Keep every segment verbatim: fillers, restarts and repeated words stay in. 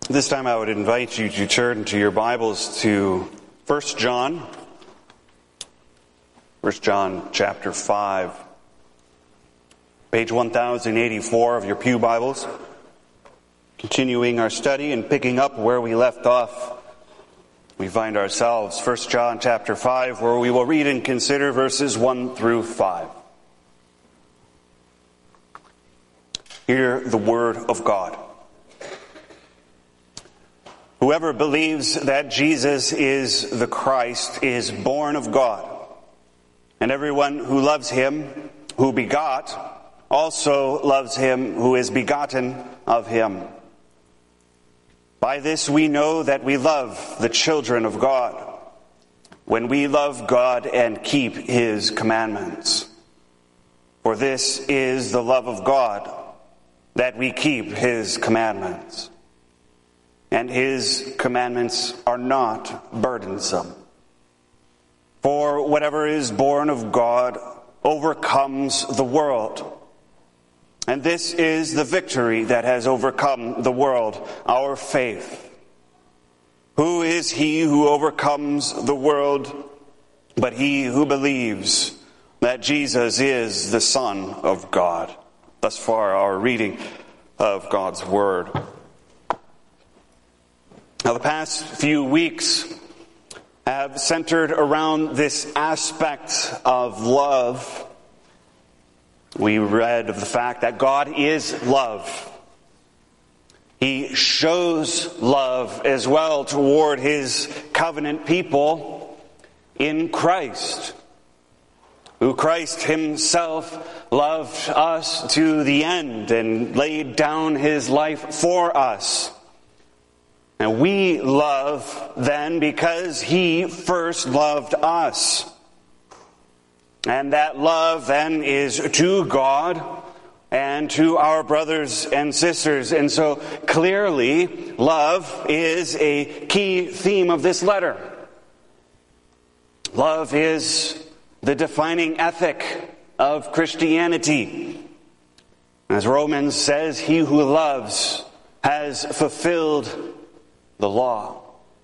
This time I would invite you to turn to your Bibles to First John. First John chapter five. Page one thousand eighty-four of your pew Bibles. Continuing our study and picking up where we left off, we find ourselves First John chapter five, where we will read and consider verses one through five. Hear the word of God. Whoever believes that Jesus is the Christ is born of God, and everyone who loves him who begot also loves him who is begotten of him. By this we know that we love the children of God, when we love God and keep his commandments. For this is the love of God, that we keep his commandments. And his commandments are not burdensome. For whatever is born of God overcomes the world. And this is the victory that has overcome the world, our faith. Who is he who overcomes the world but he who believes that Jesus is the Son of God? Thus far our reading of God's Word. Now, the past few weeks have centered around this aspect of love. We read of the fact that God is love. He shows love as well toward his covenant people in Christ, who Christ himself loved us to the end and laid down his life for us. And we love then because he first loved us. And that love then is to God and to our brothers and sisters. And so clearly, love is a key theme of this letter. Love is the defining ethic of Christianity. As Romans says, he who loves has fulfilled the law.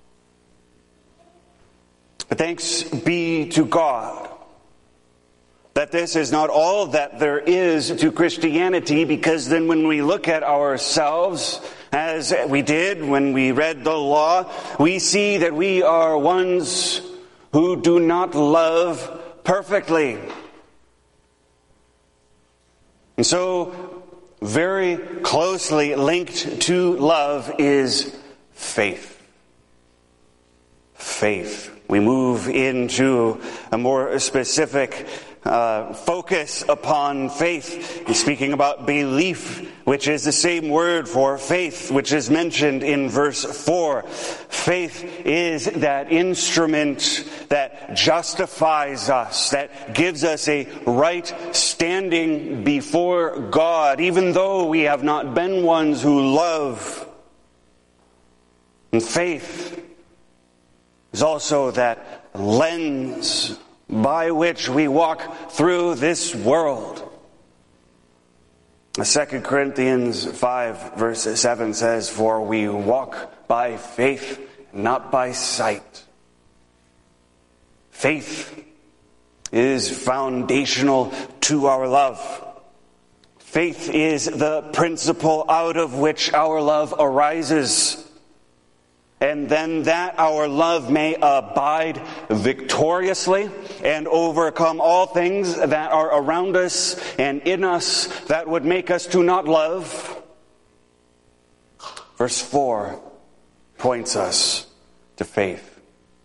But thanks be to God that this is not all that there is to Christianity, because then when we look at ourselves, as we did when we read the law, we see that we are ones who do not love perfectly. And so, very closely linked to love is faith. Faith. We move into a more specific uh, focus upon faith. He's speaking about belief, which is the same word for faith, which is mentioned in verse four. Faith is that instrument that justifies us, that gives us a right standing before God, even though we have not been ones who love. And faith is also that lens by which we walk through this world. Second Corinthians five verse seven says, "For we walk by faith, not by sight." Faith is foundational to our love. Faith is the principle out of which our love arises. And then that our love may abide victoriously and overcome all things that are around us and in us that would make us to not love. Verse four points us to faith.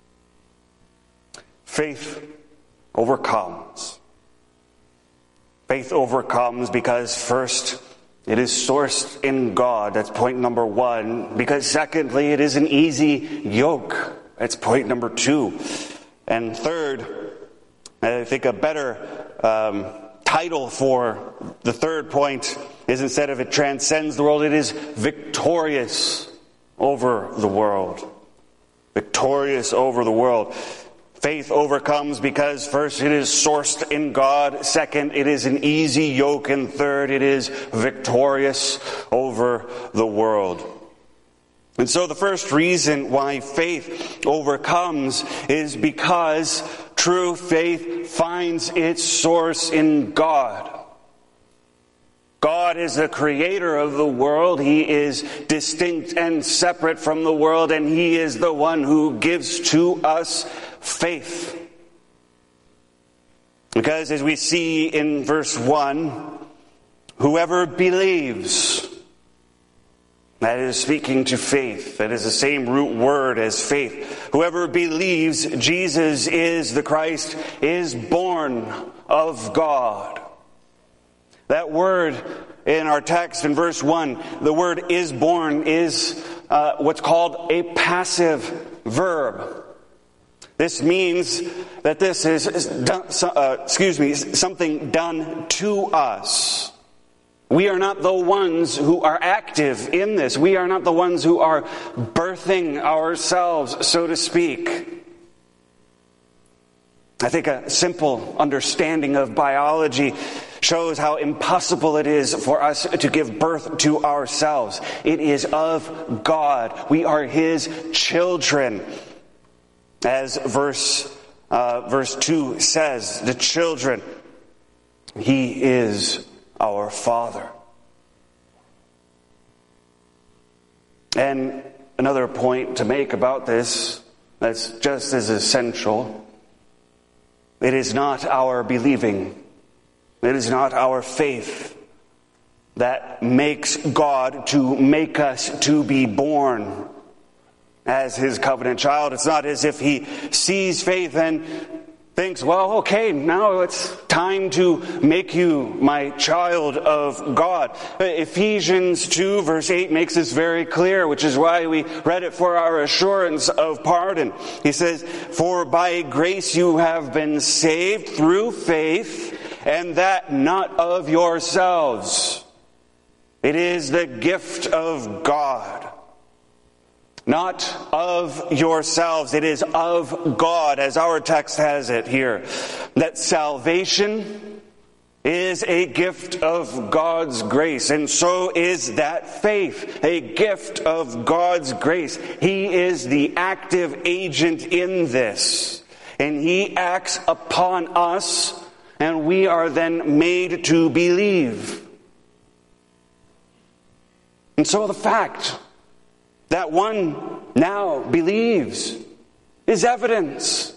Faith overcomes. Faith overcomes because first, it is sourced in God. That's point number one. Because secondly, it is an easy yoke. That's point number two. And third, I think a better um, title for the third point is, instead of it transcends the world, it is victorious over the world. Victorious over the world. Faith overcomes because first, it is sourced in God. Second, it is an easy yoke. And third, it is victorious over the world. And so the first reason why faith overcomes is because true faith finds its source in God. God is the creator of the world. He is distinct and separate from the world, and He is the one who gives to us faith. Because as we see in verse one, whoever believes, that is speaking to faith. That is the same root word as faith. Whoever believes Jesus is the Christ is born of God. That word in our text in verse one, the word is born, is uh, what's called a passive verb. This means that this is, done, uh, excuse me, something done to us. We are not the ones who are active in this. We are not the ones who are birthing ourselves, so to speak. I think a simple understanding of biology shows how impossible it is for us to give birth to ourselves. It is of God. We are His children. As verse uh, verse two says, the children, He is our Father. And another point to make about this that's just as essential, it is not our believing, it is not our faith that makes God to make us to be born as His covenant child. It's not as if He sees faith and thinks, well, okay, now it's time to make you my child of God. Ephesians two verse eight makes this very clear, which is why we read it for our assurance of pardon. He says, for by grace you have been saved through faith, and that not of yourselves. It is the gift of God. Not of yourselves. It is of God, as our text has it here. That salvation is a gift of God's grace. And so is that faith, a gift of God's grace. He is the active agent in this. And He acts upon us, and we are then made to believe. And so the fact that one now believes is evidence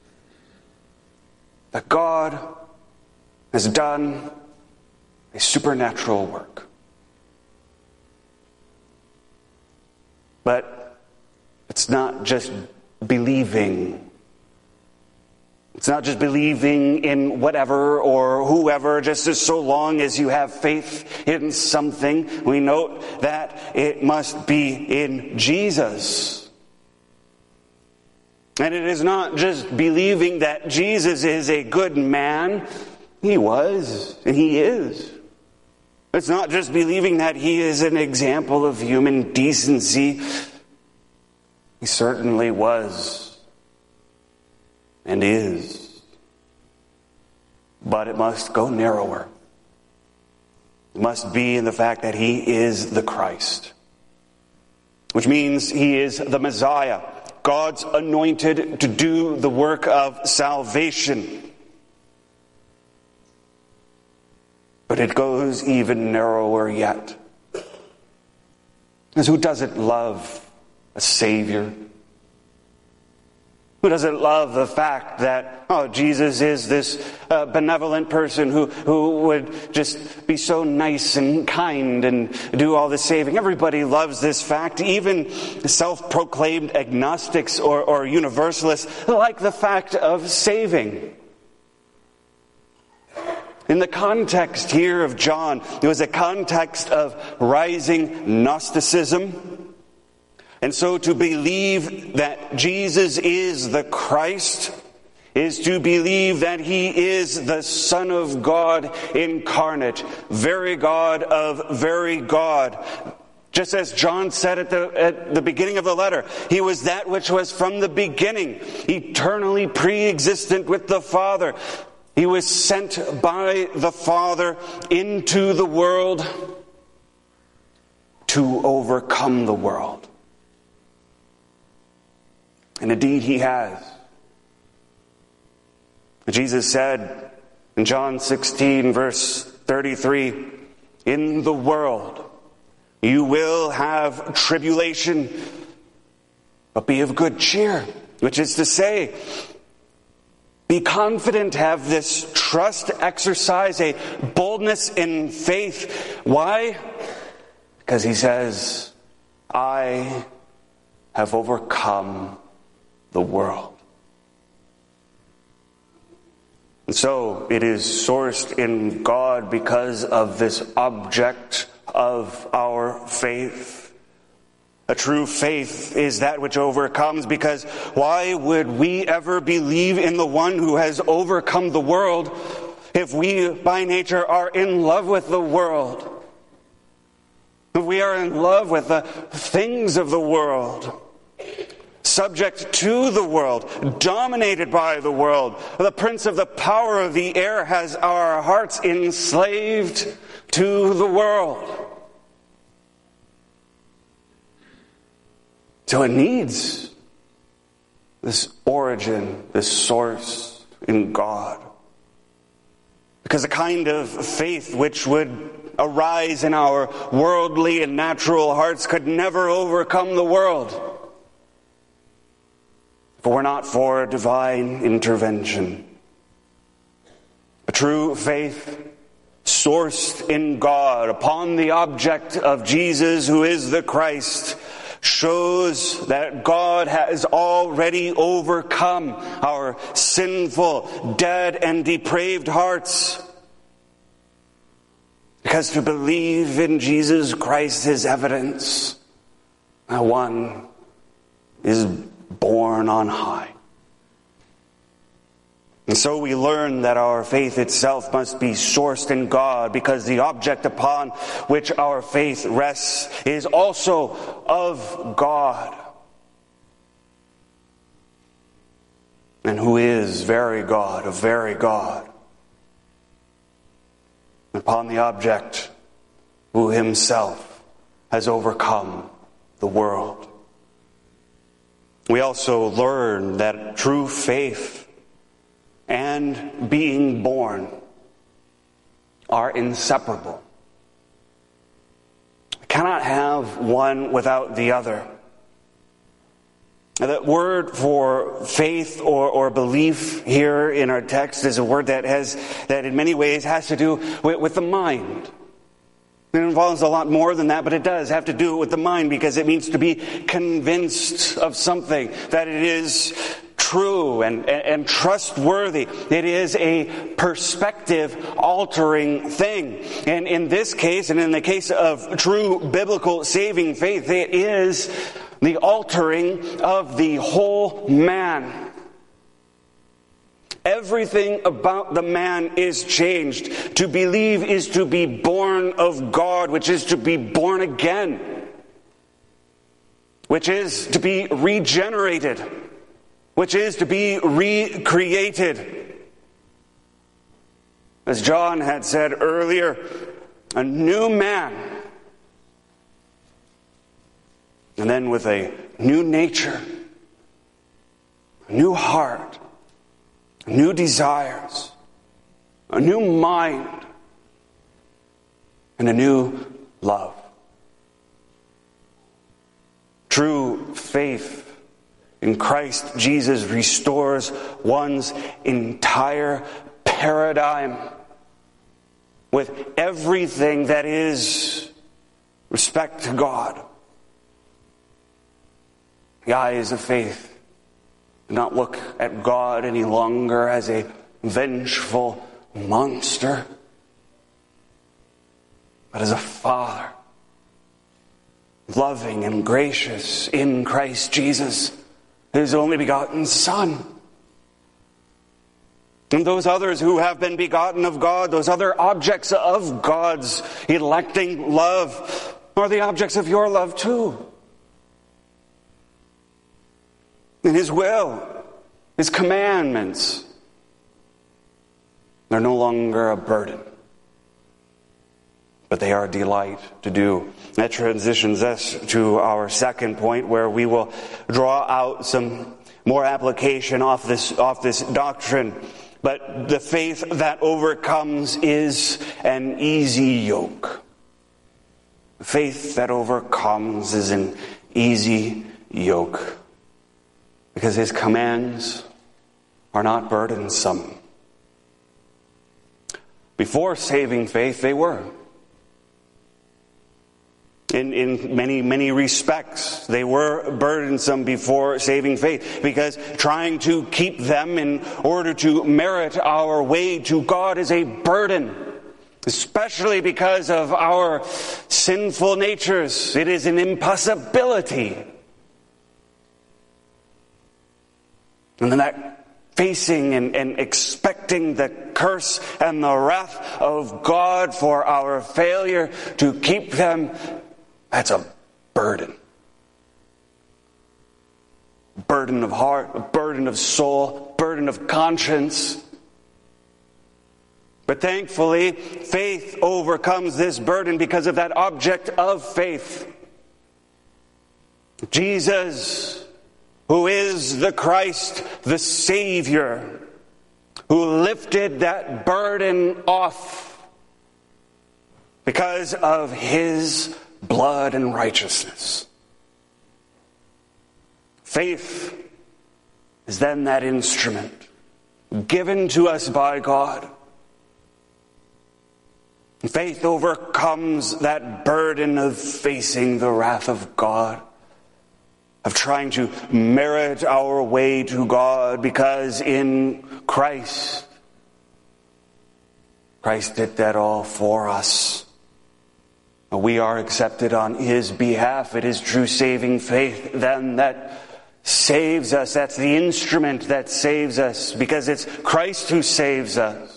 that God has done a supernatural work. But it's not just believing. It's not just believing in whatever or whoever, just as so long as you have faith in something. We note that it must be in Jesus. And it is not just believing that Jesus is a good man. He was, and He is. It's not just believing that He is an example of human decency. He certainly was. And is. But it must go narrower. It must be in the fact that He is the Christ. Which means He is the Messiah, God's anointed to do the work of salvation. But it goes even narrower yet. Because who doesn't love a Savior? Who doesn't love the fact that, oh, Jesus is this uh, benevolent person who, who would just be so nice and kind and do all the saving? Everybody loves this fact. Even self-proclaimed agnostics or, or universalists like the fact of saving. In the context here of John, it was a context of rising Gnosticism. And so to believe that Jesus is the Christ is to believe that He is the Son of God incarnate, very God of very God. Just as John said at the, at the beginning of the letter, He was that which was from the beginning, eternally pre-existent with the Father. He was sent by the Father into the world to overcome the world. And indeed he has. Jesus said in John sixteen, verse thirty-three, "In the world you will have tribulation, but be of good cheer." Which is to say, be confident, have this trust, exercise a boldness in faith. Why? Because he says, "I have overcome the world." And so it is sourced in God because of this object of our faith. A true faith is that which overcomes, because why would we ever believe in the one who has overcome the world if we by nature are in love with the world? If we are in love with the things of the world, subject to the world, dominated by the world, the prince of the power of the air has our hearts enslaved to the world. So it needs this origin, this source in God. Because the kind of faith which would arise in our worldly and natural hearts could never overcome the world if it were not for divine intervention. A true faith sourced in God upon the object of Jesus, who is the Christ, shows that God has already overcome our sinful, dead, and depraved hearts. Because to believe in Jesus Christ is evidence that one is born on high. And so we learn that our faith itself must be sourced in God, because the object upon which our faith rests is also of God, and who is very God, a very God. Upon the object who himself has overcome the world. We also learn that true faith and being born are inseparable. We cannot have one without the other. The word for faith or, or belief here in our text is a word that has that in many ways has to do with, with the mind. It involves a lot more than that, but it does have to do with the mind, because it means to be convinced of something, that it is true and, and, and trustworthy. It is a perspective-altering thing. And in this case, and in the case of true biblical saving faith, it is the altering of the whole man. Everything about the man is changed. To believe is to be born of God, which is to be born again, which is to be regenerated, which is to be recreated. As John had said earlier, a new man. And then with a new nature, a new heart, new desires, a new mind, and a new love. True faith in Christ Jesus restores one's entire paradigm with everything that is respect to God. The eyes of faith do not look at God any longer as a vengeful monster, but as a Father, loving and gracious in Christ Jesus, his only begotten Son. And those others who have been begotten of God, those other objects of God's electing love, are the objects of your love too. And his will, his commandments, they're no longer a burden, but they are a delight to do. That transitions us to our second point, where we will draw out some more application off this, off this doctrine. But the faith that overcomes is an easy yoke. Faith that overcomes is an easy yoke. Because his commands are not burdensome. Before saving faith, they were. In, in many, many respects, they were burdensome before saving faith, because trying to keep them in order to merit our way to God is a burden, especially because of our sinful natures. It is an impossibility. And then that facing and, and expecting the curse and the wrath of God for our failure to keep them, that's a burden. Burden of heart, a burden of soul, burden of conscience. But thankfully, faith overcomes this burden because of that object of faith. Jesus, who is the Christ, the Savior, who lifted that burden off because of his blood and righteousness. Faith is then that instrument given to us by God. Faith overcomes that burden of facing the wrath of God, of trying to merit our way to God, because in Christ, Christ did that all for us. We are accepted on his behalf. It is true saving faith then that saves us. That's the instrument that saves us, because it's Christ who saves us.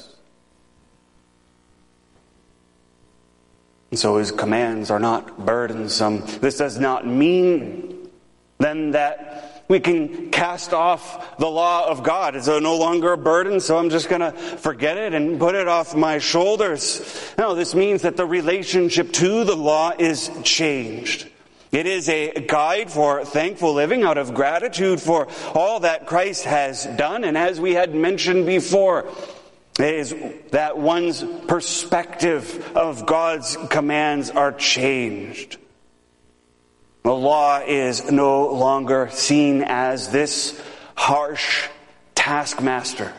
And so his commands are not burdensome. This does not mean then that we can cast off the law of God. It's no longer a burden, so I'm just going to forget it and put it off my shoulders. No, this means that the relationship to the law is changed. It is a guide for thankful living out of gratitude for all that Christ has done. And as we had mentioned before, it is that one's perspective of God's commands are changed. The law is no longer seen as this harsh taskmaster.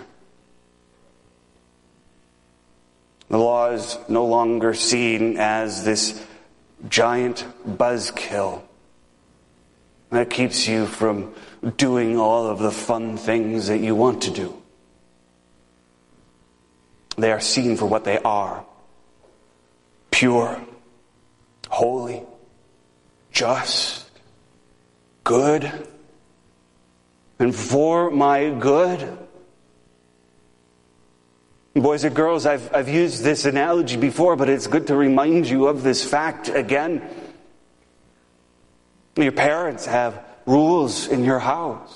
The law is no longer seen as this giant buzzkill that keeps you from doing all of the fun things that you want to do. They are seen for what they are: pure, holy, just, good, and for my good. Boys and girls, I've, I've used this analogy before, but it's good to remind you of this fact again. Your parents have rules in your house.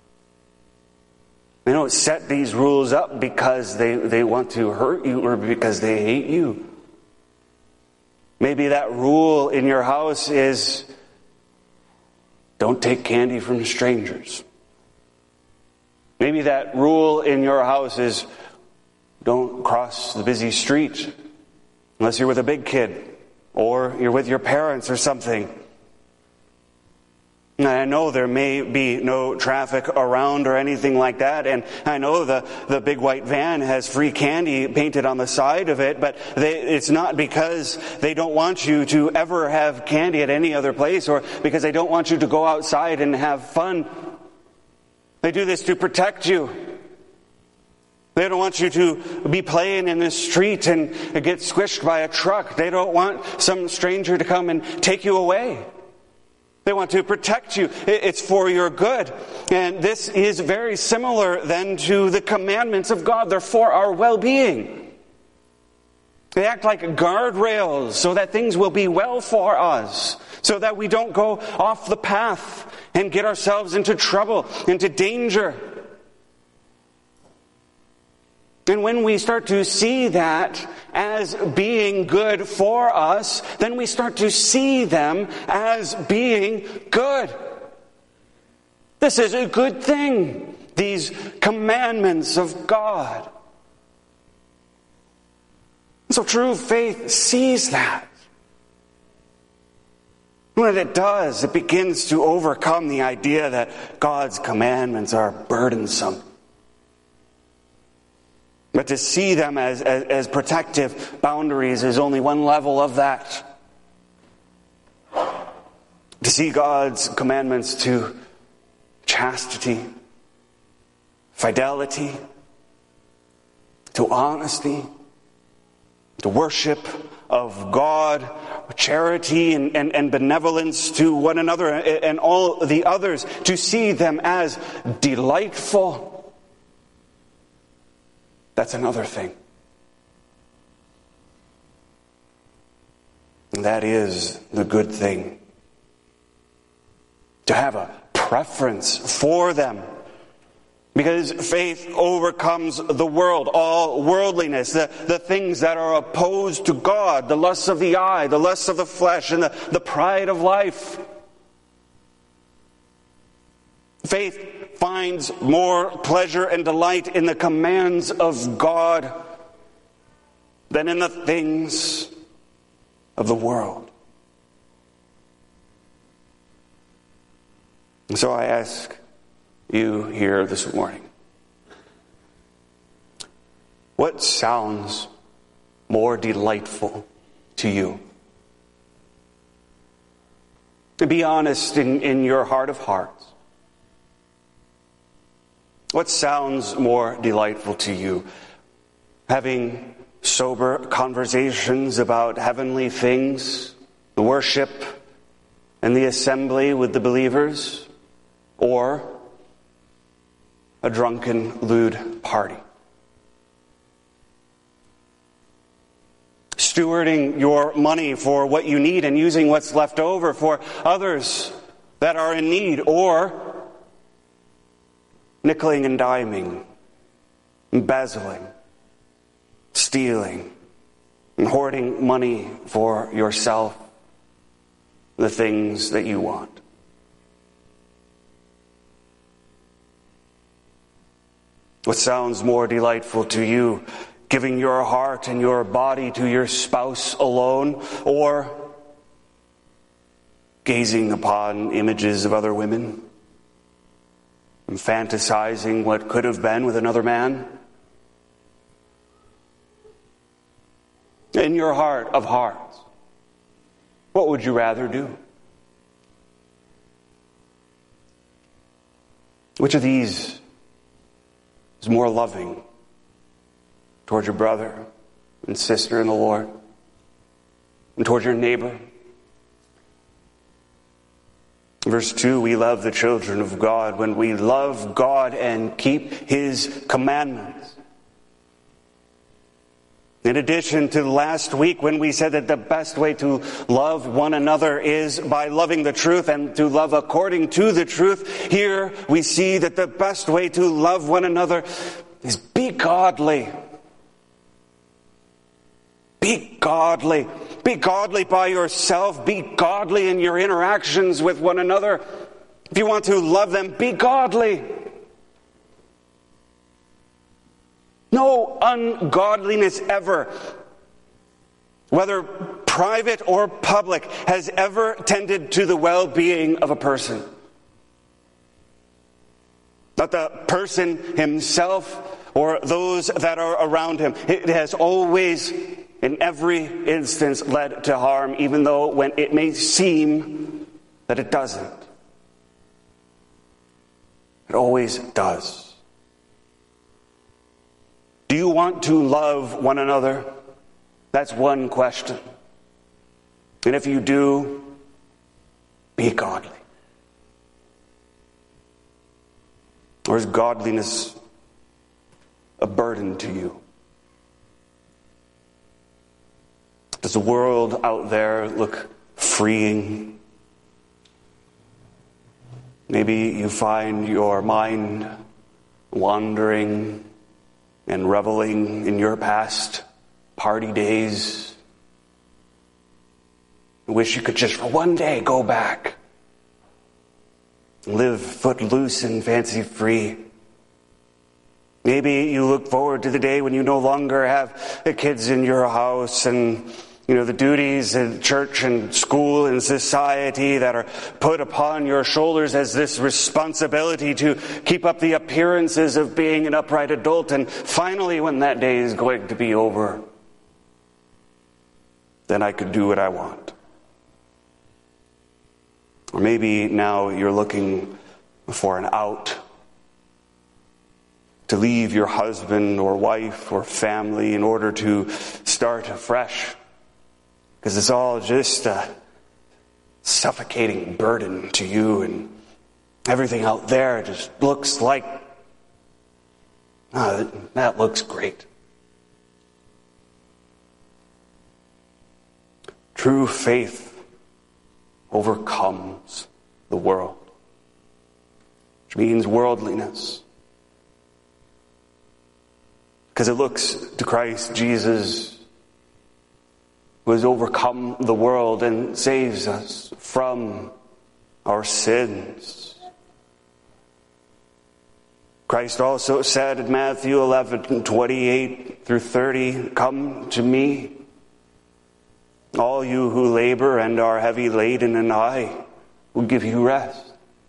They don't set these rules up because they, they want to hurt you or because they hate you. Maybe that rule in your house is don't take candy from strangers. Maybe that rule in your house is don't cross the busy street unless you're with a big kid or you're with your parents or something. And I know there may be no traffic around or anything like that, and I know the, the big white van has free candy painted on the side of it, but they, it's not because they don't want you to ever have candy at any other place or because they don't want you to go outside and have fun. They do this to protect you. They don't want you to be playing in the street and get squished by a truck. They don't want some stranger to come and take you away. They want to protect you. It's for your good. And this is very similar then to the commandments of God. They're for our well-being. They act like guardrails so that things will be well for us, so that we don't go off the path and get ourselves into trouble, into danger. And when we start to see that as being good for us, then we start to see them as being good. This is a good thing, these commandments of God. So true faith sees that. When it does, it begins to overcome the idea that God's commandments are burdensome. But to see them as, as, as protective boundaries is only one level of that. To see God's commandments to chastity, fidelity, to honesty, to worship of God, charity and, and, and benevolence to one another and all the others, to see them as delightful. That's another thing. And that is the good thing. To have a preference for them. Because faith overcomes the world, all worldliness, the, the things that are opposed to God, the lusts of the eye, the lusts of the flesh, and the, the pride of life. Faith finds more pleasure and delight in the commands of God than in the things of the world. And so I ask you here this morning, what sounds more delightful to you? To be honest in, in your heart of hearts, what sounds more delightful to you? Having sober conversations about heavenly things, the worship and the assembly with the believers, or a drunken, lewd party? Stewarding your money for what you need and using what's left over for others that are in need, or nickeling and diming, embezzling, stealing, and hoarding money for yourself, the things that you want. What sounds more delightful to you? Giving your heart and your body to your spouse alone, or gazing upon images of other women and fantasizing what could have been with another man? In your heart of hearts, what would you rather do? Which of these is more loving towards your brother and sister in the Lord, and towards your neighbor? Verse two, we love the children of God when we love God and keep His commandments. In addition to last week when we said that the best way to love one another is by loving the truth and to love according to the truth, here we see that the best way to love one another is be godly. Be godly. Be godly by yourself. Be godly in your interactions with one another. If you want to love them, be godly. No ungodliness ever, whether private or public, has ever tended to the well-being of a person. Not the person himself or those that are around him. It has always, in every instance, led to harm, even though when it may seem that it doesn't. It always does. Do you want to love one another? That's one question. And if you do, be godly. Or is godliness a burden to you? Does the world out there look freeing? Maybe you find your mind wandering and reveling in your past party days. I wish you could just for one day go back. live footloose and fancy-free. Maybe you look forward to the day when you no longer have the kids in your house and, you know, the duties in church and school and society that are put upon your shoulders as this responsibility to keep up the appearances of being an upright adult. And finally, when that day is going to be over, then I could do what I want. Or maybe now you're looking for an out, to leave your husband or wife or family in order to start afresh. Because it's all just a suffocating burden to you, and everything out there just looks like, oh, that looks great. True faith overcomes the world, which means worldliness. Because it looks to Christ Jesus, who has overcome the world and saves us from our sins. Christ also said in Matthew eleven, twenty-eight through thirty, "Come to me, all you who labor and are heavy laden, and I will give you rest.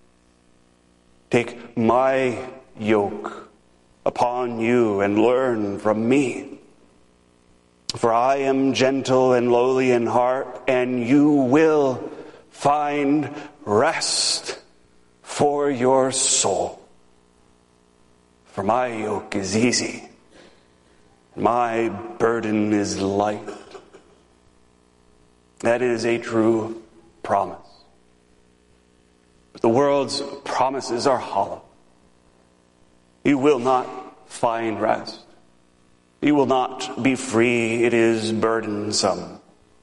Take my yoke upon you and learn from me. For I am gentle and lowly in heart, and you will find rest for your soul. For my yoke is easy, my burden is light." That is a true promise. But the world's promises are hollow. You will not find rest. You will not be free. It is burdensome.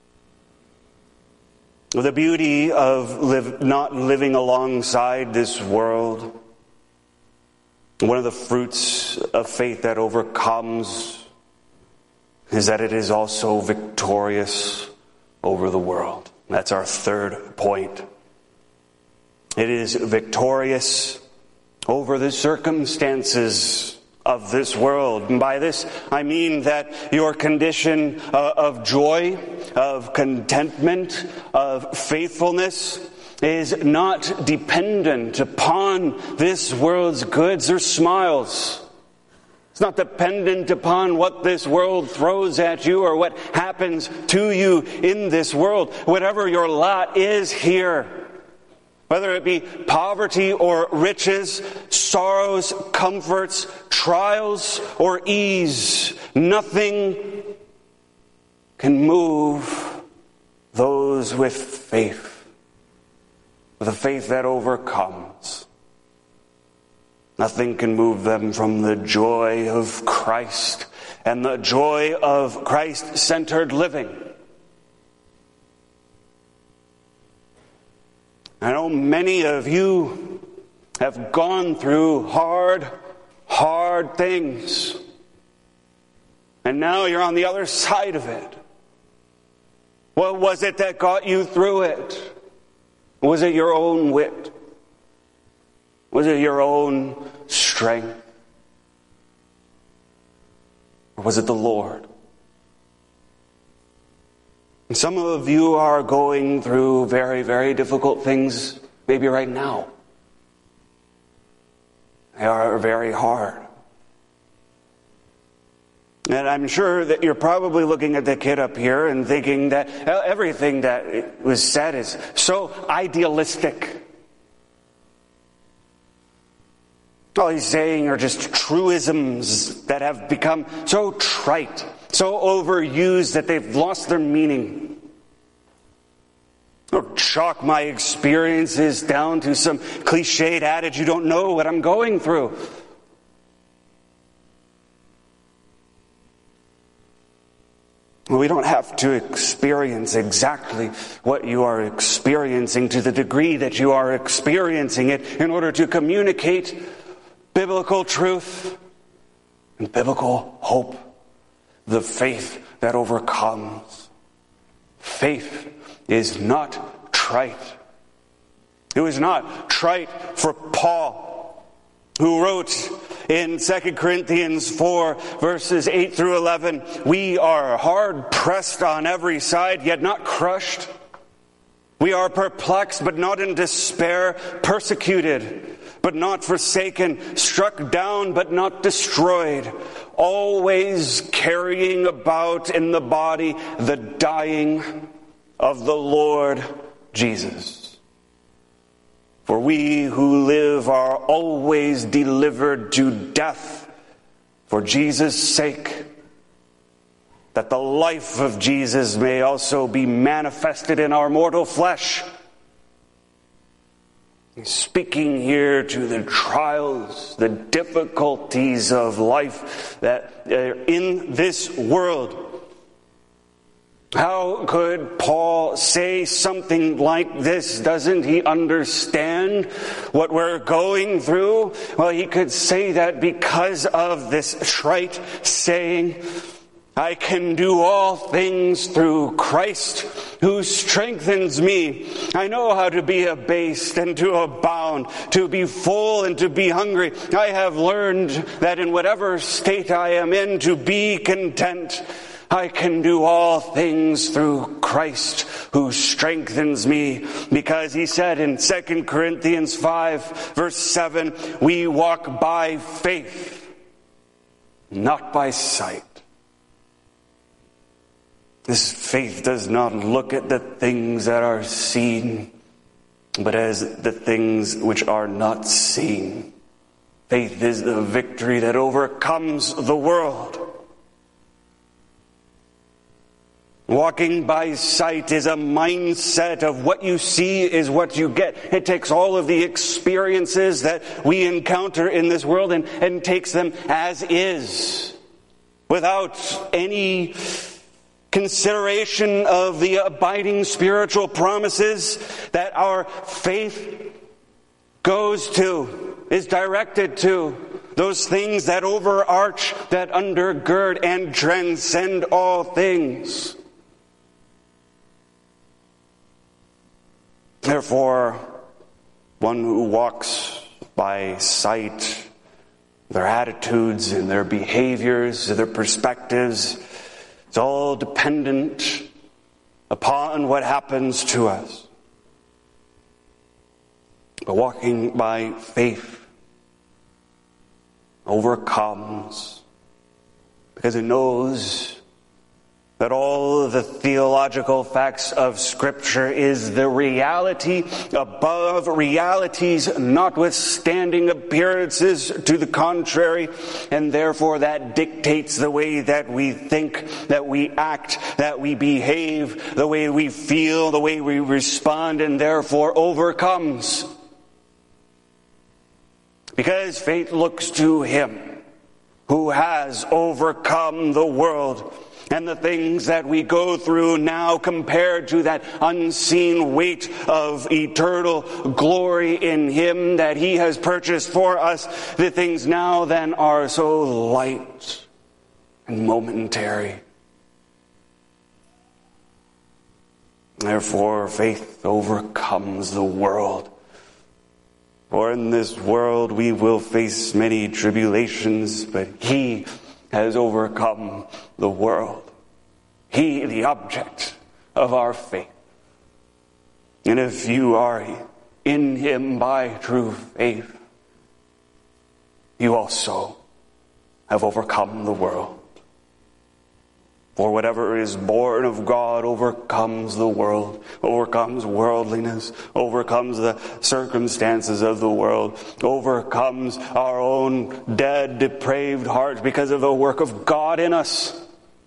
The beauty of live, not living alongside this world, one of the fruits of faith that overcomes, is that it is also victorious over the world. That's our third point. It is victorious over the circumstances of this world. And by this, I mean that your condition uh, of joy, of contentment, of faithfulness is not dependent upon this world's goods or smiles. It's not dependent upon what this world throws at you or what happens to you in this world. Whatever your lot is here, whether it be poverty or riches, sorrows, comforts, trials, or ease, nothing can move those with faith, with a faith that overcomes. Nothing can move them from the joy of Christ and the joy of Christ-centered living. I know many of you have gone through hard, hard things. And now you're on the other side of it. What was it that got you through it? Was it your own wit? Was it your own strength? Or was it the Lord? And some of you are going through very, very difficult things, maybe right now. They are very hard. And I'm sure that you're probably looking at the kid up here and thinking that everything that was said is so idealistic. All he's saying are just truisms that have become so trite, so overused that they've lost their meaning. Or chalk my experiences down to some cliched adage, you don't know what I'm going through. Well, we don't have to experience exactly what you are experiencing to the degree that you are experiencing it in order to communicate biblical truth and biblical hope. The faith that overcomes. Faith is not trite. It was not trite for Paul, who wrote in Second Corinthians four, verses eight through eleven, "We are hard pressed on every side, yet not crushed. We are perplexed, but not in despair, persecuted, but not forsaken, struck down, but not destroyed, always carrying about in the body the dying of the Lord Jesus. For we who live are always delivered to death for Jesus' sake, that the life of Jesus may also be manifested in our mortal flesh." He's speaking here to the trials, the difficulties of life that are in this world. How could Paul say something like this? Doesn't he understand what we're going through? Well, he could say that because of this trite saying, "I can do all things through Christ who strengthens me. I know how to be abased and to abound, to be full and to be hungry. I have learned that in whatever state I am in, to be content. I can do all things through Christ who strengthens me." Because he said in Second Corinthians five, verse seven, "We walk by faith, not by sight." This faith does not look at the things that are seen, but as the things which are not seen. Faith is the victory that overcomes the world. Walking by sight is a mindset of what you see is what you get. It takes all of the experiences that we encounter in this world and, and takes them as is, without any consideration of the abiding spiritual promises that our faith goes to, is directed to. Those things that overarch, that undergird and transcend all things. Therefore, one who walks by sight, their attitudes and their behaviors, their perspectives, it's all dependent upon what happens to us. But walking by faith overcomes, because it knows that all of the theological facts of Scripture is the reality above realities, notwithstanding appearances to the contrary, and therefore that dictates the way that we think, that we act, that we behave, the way we feel, the way we respond, and therefore overcomes. Because faith looks to Him who has overcome the world. And the things that we go through now compared to that unseen weight of eternal glory in Him that He has purchased for us, the things now then are so light and momentary. Therefore, faith overcomes the world. For in this world we will face many tribulations, but He has overcome the world. He, the object of our faith. And if you are in Him by true faith, you also have overcome the world. For whatever is born of God overcomes the world, overcomes worldliness, overcomes the circumstances of the world, overcomes our own dead, depraved hearts because of the work of God in us.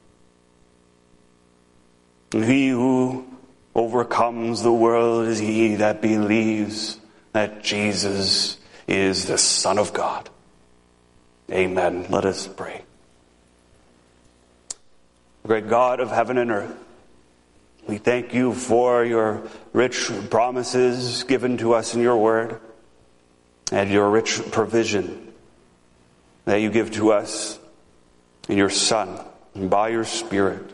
And he who overcomes the world is he that believes that Jesus is the Son of God. Amen. Let us pray. Great God of heaven and earth, we thank you for your rich promises given to us in your word and your rich provision that you give to us in your Son and by your Spirit.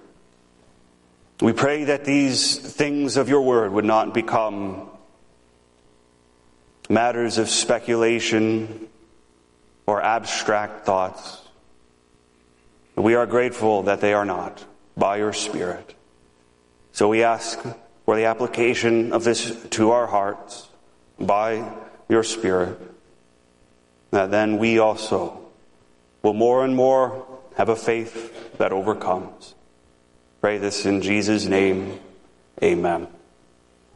We pray that these things of your word would not become matters of speculation or abstract thoughts. We are grateful that they are not, by your Spirit. So we ask for the application of this to our hearts by your Spirit, that then we also will more and more have a faith that overcomes. Pray this in Jesus' name. Amen.